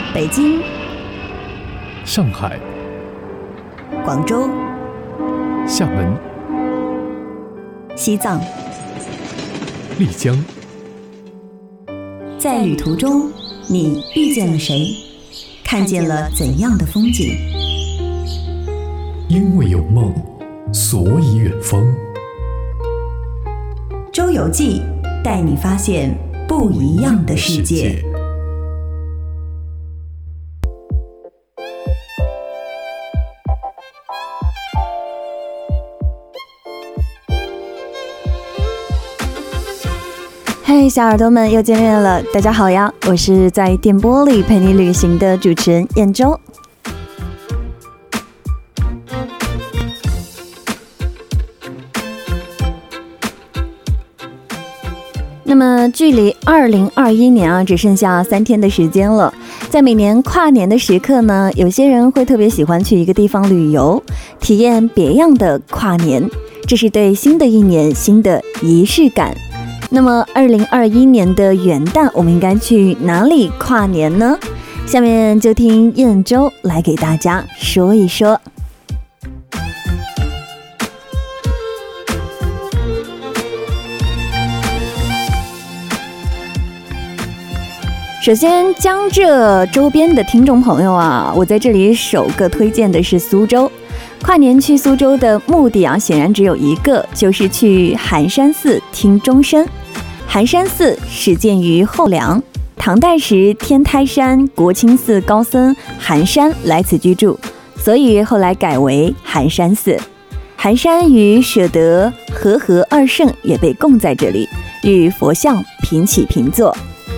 北京、 上海、 广州、 厦门、 西藏。 丽江。 在旅途中，你遇见了谁？看见了怎样的风景？ 因为有梦，所以远方。 周游记带你发现不一样的世界。嘿，小耳朵们又见面了，大家好呀！我是在电波里陪你旅行的主持人燕州。那么距离2021年只剩下3天的时间了。在每年跨年的时刻呢，有些人会特别喜欢去一个地方旅游，体验别样的跨年，这是对新的一年新的仪式感。那么2021年的元旦，我们应该去哪里跨年呢？下面就听燕州来给大家说一说。首先，江浙周边的听众朋友啊，我在这里首个推荐的是苏州。跨年去苏州的目的啊，显然只有一个，就是去寒山寺听钟声。寒山寺始建于后梁，唐代时天台山国清寺高僧寒山来此居住，所以后来改为寒山寺。寒山与舍得、和合二圣也被供在这里，与佛像平起平坐。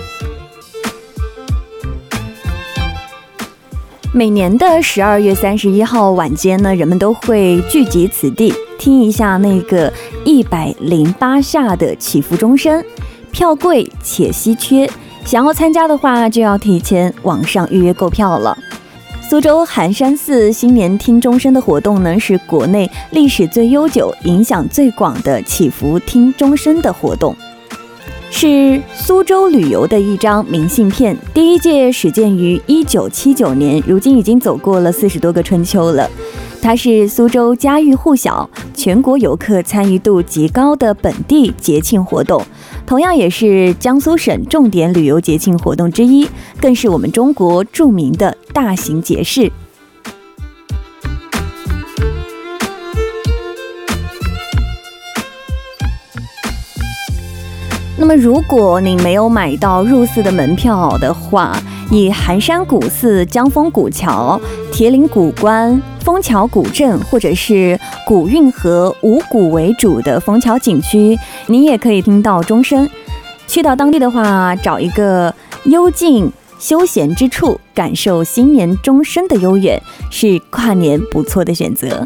每年的12月31号晚间呢，人们都会聚集此地，听一下那个108下的祈福钟声。票贵且稀缺，想要参加的话就要提前网上预约购票了。苏州寒山寺新年听钟声的活动呢，是国内历史最悠久、影响最广的祈福听钟声的活动，是苏州旅游的一张明信片。第一届始建于1979年，如今已经走过了40多个春秋了。它是苏州家喻户晓、全国游客参与度极高的本地节庆活动，同样也是江苏省重点旅游节庆活动之一，更是我们中国著名的大型节日。那么如果你没有买到入寺的门票的话，以寒山古寺、江枫古桥、铁岭古关、枫桥古镇或者是古运河五古为主的枫桥景区，你也可以听到钟声。去到当地的话，找一个幽静休闲之处，感受新年钟声的悠远，是跨年不错的选择。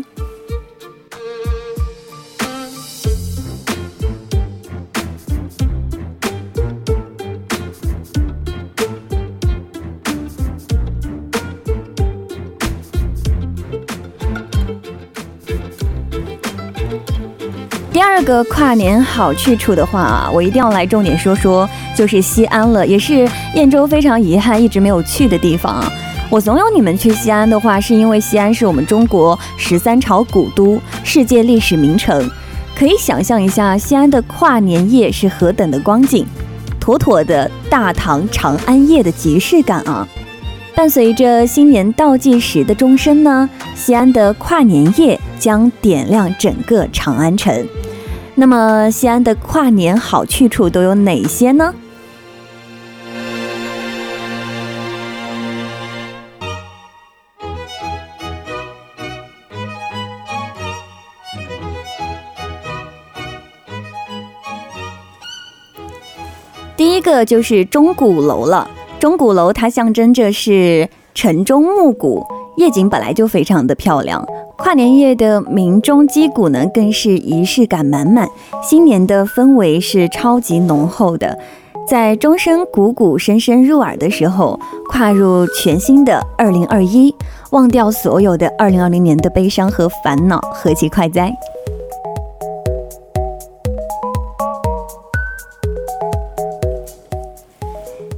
第二个跨年好去处的话，我一定要来重点说说，就是西安了，也是燕州非常遗憾一直没有去的地方。我怂恿你们去西安的话，是因为西安是我们中国13朝古都，世界历史名城。可以想象一下西安的跨年夜是何等的光景，妥妥的大唐长安夜的即视感啊！伴随着新年倒计时的钟声呢，西安的跨年夜将点亮整个长安城。那么西安的跨年好去处都有哪些呢？第一个就是钟鼓楼了。钟鼓楼它象征着是晨钟暮鼓，夜景本来就非常的漂亮，跨年夜的鸣钟击鼓呢，更是仪式感满满，新年的氛围是超级浓厚的。在钟声汩汩声声入耳的时候，跨入全新的2021，忘掉所有的2020年的悲伤和烦恼，何其快哉！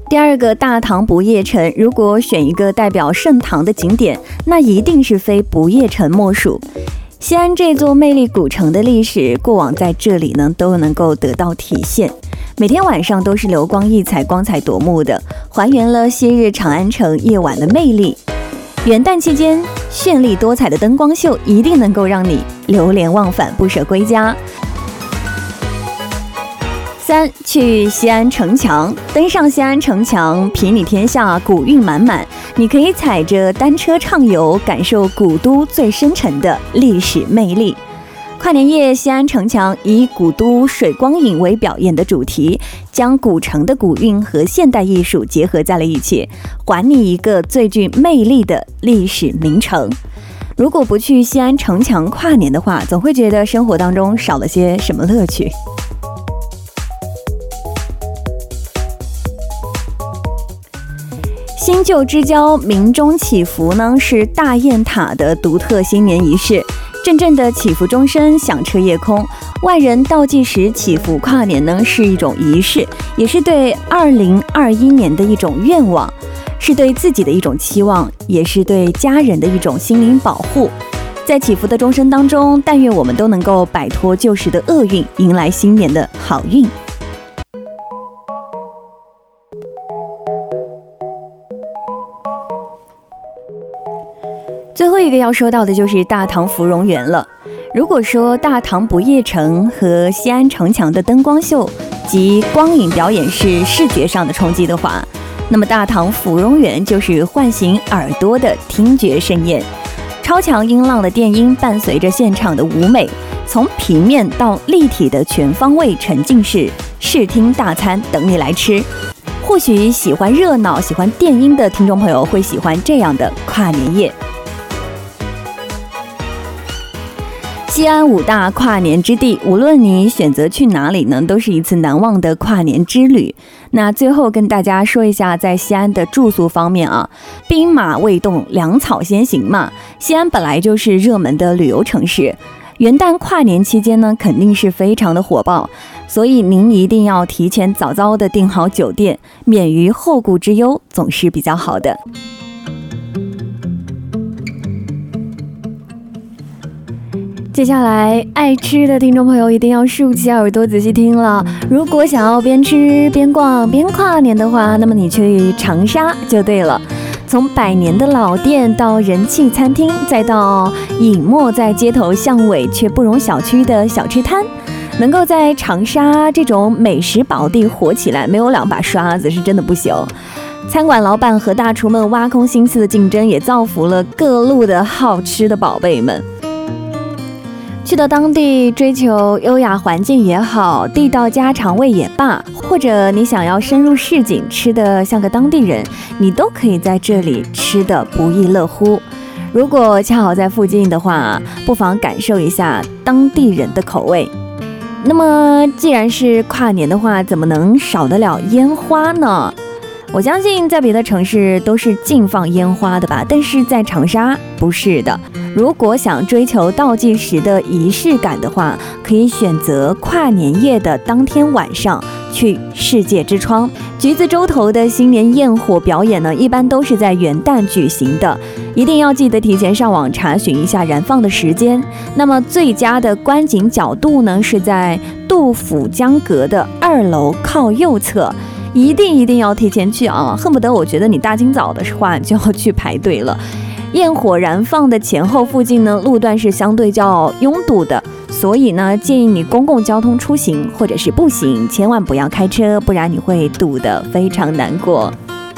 第二个大唐不夜城，如果选一个代表盛唐的景点，那一定是非不夜城莫属。西安这座魅力古城的历史过往在这里呢都能够得到体现，每天晚上都是流光溢彩、光彩夺目的，还原了昔日长安城夜晚的魅力。元旦期间绚丽多彩的灯光秀一定能够让你流连忘返，不舍归家。3. 去西安城墙，登上西安城墙，睥睨天下，古韵满满。你可以踩着单车畅游，感受古都最深沉的历史魅力。跨年夜，西安城墙以古都水光影为表演的主题，将古城的古韵和现代艺术结合在了一起，还你一个最具魅力的历史名城。如果不去西安城墙跨年的话，总会觉得生活当中少了些什么乐趣。新旧之交，鸣钟祈福呢，是大雁塔的独特新年仪式。阵阵的祈福钟声响彻夜空，万人倒计时祈福跨年呢，是一种仪式，也是对2021年的一种愿望，是对自己的一种期望，也是对家人的一种心灵保护。在祈福的钟声当中，但愿我们都能够摆脱旧时的厄运，迎来新年的好运。最后一个要说到的就是大唐芙蓉园了。如果说大唐不夜城和西安城墙的灯光秀及光影表演是视觉上的冲击的话，那么大唐芙蓉园就是唤醒耳朵的听觉盛宴。超强音浪的电音伴随着现场的舞美，从平面到立体的全方位沉浸式视听大餐等你来吃。或许喜欢热闹、喜欢电音的听众朋友会喜欢这样的跨年夜。西安5大跨年之地，无论你选择去哪里呢，都是一次难忘的跨年之旅。那最后跟大家说一下，在西安的住宿方面啊，兵马未动，粮草先行嘛。西安本来就是热门的旅游城市，元旦跨年期间呢，肯定是非常的火爆，所以您一定要提前早早的订好酒店，免于后顾之忧，总是比较好的。接下来爱吃的听众朋友一定要竖起耳朵仔细听了，如果想要边吃边逛边跨年的话，那么你去长沙就对了。从百年的老店到人气餐厅，再到隐没在街头巷尾却不容小觑的小吃摊，能够在长沙这种美食宝地火起来，没有2把刷子是真的不行。餐馆老板和大厨们挖空心思的竞争，也造福了各路的好吃的宝贝们。去到当地追求优雅环境也好，地道家常味也罢，或者你想要深入市井，吃得像个当地人，你都可以在这里吃得不亦乐乎。如果恰好在附近的话，不妨感受一下当地人的口味。那么既然是跨年的话，怎么能少得了烟花呢？我相信在别的城市都是禁放烟花的吧，但是在长沙不是的。如果想追求倒计时的仪式感的话，可以选择跨年夜的当天晚上去世界之窗。橘子洲头的新年焰火表演呢，一般都是在元旦举行的，一定要记得提前上网查询一下燃放的时间。那么最佳的观景角度呢，是在杜甫江阁的2楼靠右侧。一定要提前去啊，恨不得我觉得你大清早的话就要去排队了。焰火燃放的前后附近呢，路段是相对较拥堵的，所以呢，建议你公共交通出行或者是步行，千万不要开车，不然你会堵得非常难过。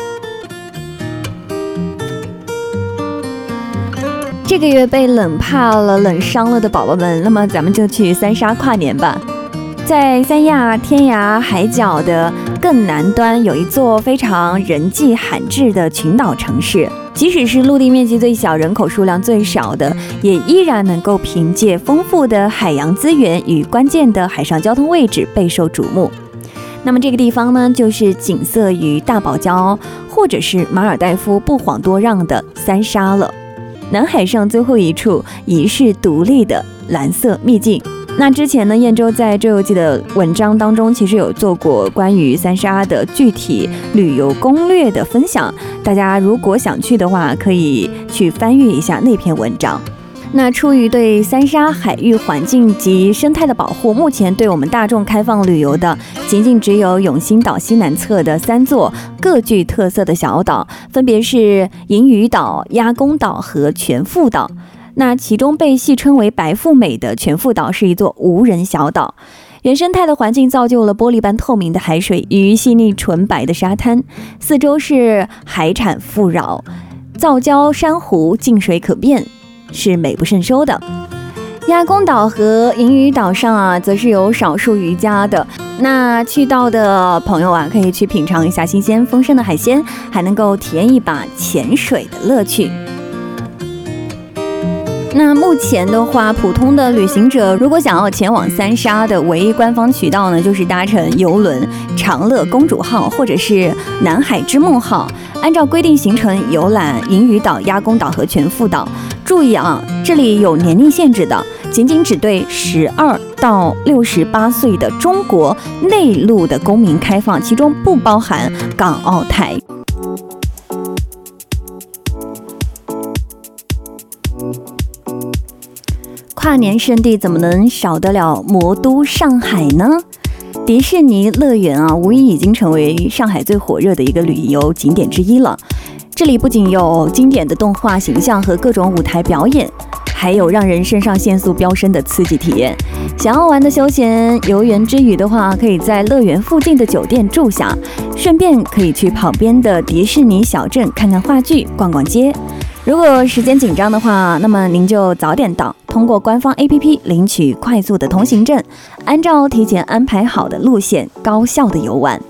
这个月被冷怕了、冷伤了的宝宝们，那么咱们就去三沙跨年吧。在三亚天涯海角的更南端，有一座非常人迹罕至的群岛城市，即使是陆地面积最小、人口数量最少的，也依然能够凭借丰富的海洋资源与关键的海上交通位置备受瞩目。那么这个地方呢，就是景色与大堡礁或者是马尔代夫不遑多让的三沙了。南海上最后一处遗世独立的蓝色秘境。 那之前呢，燕州在周游记的文章当中，其实有做过关于三沙的具体旅游攻略的分享，大家如果想去的话，可以去翻阅一下那篇文章。那出于对三沙海域环境及生态的保护，目前对我们大众开放旅游的仅仅只有永兴岛西南侧的3座各具特色的小岛，分别是银屿岛、鸭公岛和全富岛。那其中被戏称为白富美的全富岛是一座无人小岛，原生态的环境造就了玻璃般透明的海水与细腻纯白的沙滩，四周是海产富饶，造礁珊瑚近水可辨，是美不胜收的。鸭公岛和银屿岛上啊，则是有少数渔家的。那去到的朋友啊，可以去品尝一下新鲜丰盛的海鲜，还能够体验一把潜水的乐趣。那目前的话，普通的旅行者如果想要前往三沙的唯一官方渠道呢，就是搭乘邮轮长乐公主号或者是南海之梦号，按照规定行程游览银屿岛、鸭公岛和全富岛。注意啊，这里有年龄限制的，仅仅只对12到68岁的中国内陆的公民开放，其中不包含港澳台。跨年圣地怎么能少得了魔都上海呢？迪士尼乐园啊，无疑已经成为上海最火热的一个旅游景点之一了。这里不仅有经典的动画形象和各种舞台表演，还有让人肾上腺素飙升的刺激体验。想要玩的休闲游园之余的话，可以在乐园附近的酒店住下，顺便可以去旁边的迪士尼小镇看看话剧、逛逛街。如果时间紧张的话，那么您就早点到，通过官方 APP 领取快速的通行证，按照提前安排好的路线高效的游玩。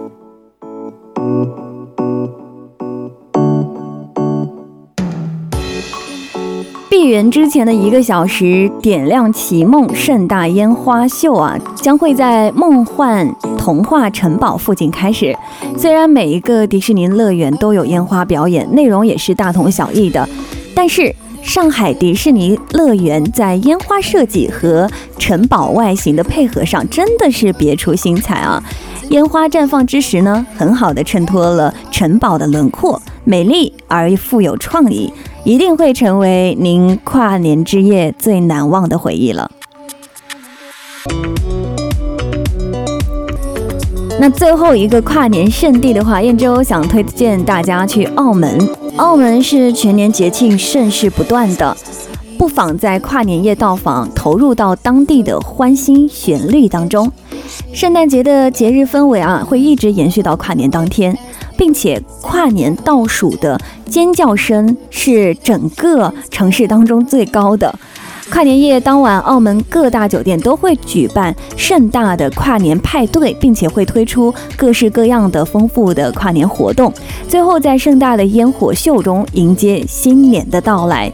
闭园之前的1个小时，点亮奇梦盛大烟花秀啊，将会在梦幻童话城堡附近开始。虽然每一个迪士尼乐园都有烟花表演，内容也是大同小异的，但是上海迪士尼乐园在烟花设计和城堡外形的配合上真的是别出心裁啊！烟花绽放之时呢，很好的衬托了城堡的轮廓，美丽而富有创意，一定会成为您跨年之夜最难忘的回忆了。那最后一个跨年圣地的话，燕州想推荐大家去澳门。澳门是全年节庆盛事不断的，不妨在跨年夜到访，投入到当地的欢欣旋律当中。圣诞节的节日氛围啊，会一直延续到跨年当天，并且跨年倒数的尖叫声是整个城市当中最高的。跨年夜当晚，澳门各大酒店都会举办盛大的跨年派对，并且会推出各式各样的丰富的跨年活动，最后在盛大的烟火秀中迎接新年的到来。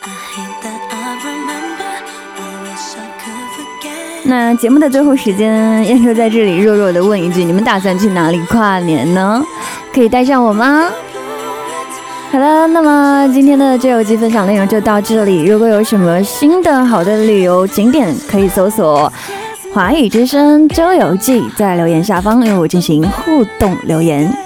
那节目的最后时间，燕州在这里弱弱的问一句，你们打算去哪里跨年呢？可以带上我吗？好了，那么今天的周游记分享内容就到这里。如果有什么新的好的旅游景点，可以搜索华语之声周游记，在留言下方与我进行互动留言。